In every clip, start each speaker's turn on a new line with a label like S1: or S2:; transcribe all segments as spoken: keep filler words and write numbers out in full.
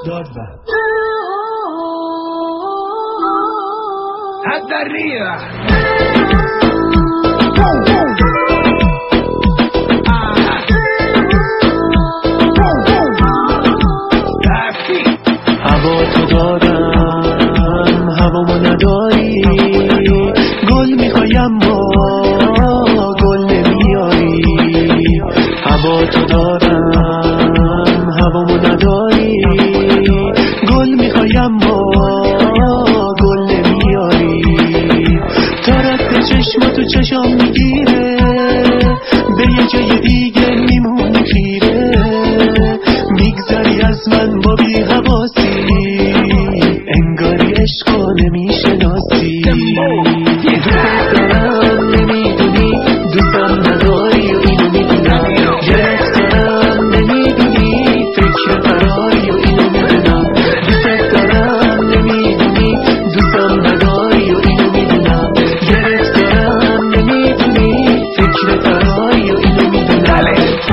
S1: دادبند
S2: الدريرة
S1: هوا تو دارم هوامو نداری گل میخوایم ما گل نمیاری هوا تو دارم هوامو نداری گل میخوایم ما گل نمیاری تا رد چشم تو چشام میگیره به یه جای دیگه میمونی خیره میگذری از من با بی حواسی انگاری عشقو نمیشناسی دوست دارم نمیدونی دوستم نداری و اینو میدونم گرفتم نمیدونی فکر فراری و اینو میدونم دوست دارم نمیدونی دوستم نداری و اینو میدونم گرفتم نمیدونی فکر فراری و اینو میدونم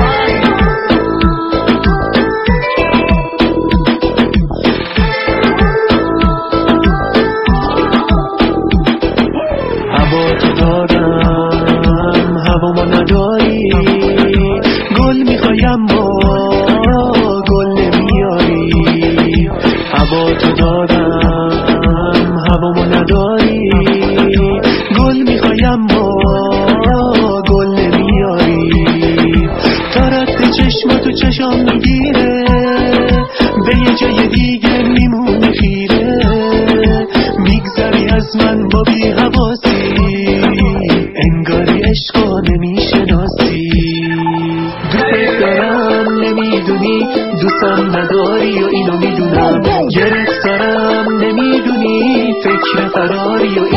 S1: هوا تو دارم هوامو نداری گل میخوایم ما گل نمیاری هوا تو دارم هوامو نداری گل میخوایم ما گل نمیاری تا رد چشم تو چشام میگیره به یه جای دیگه میمونی خیره میگذری از من با بی حواسی انگاری عشقو نمیشناسی دوست دارم نمیدونی دوستم نداری و اینو میدونم گرفتارم نمیدونی فکر فراری و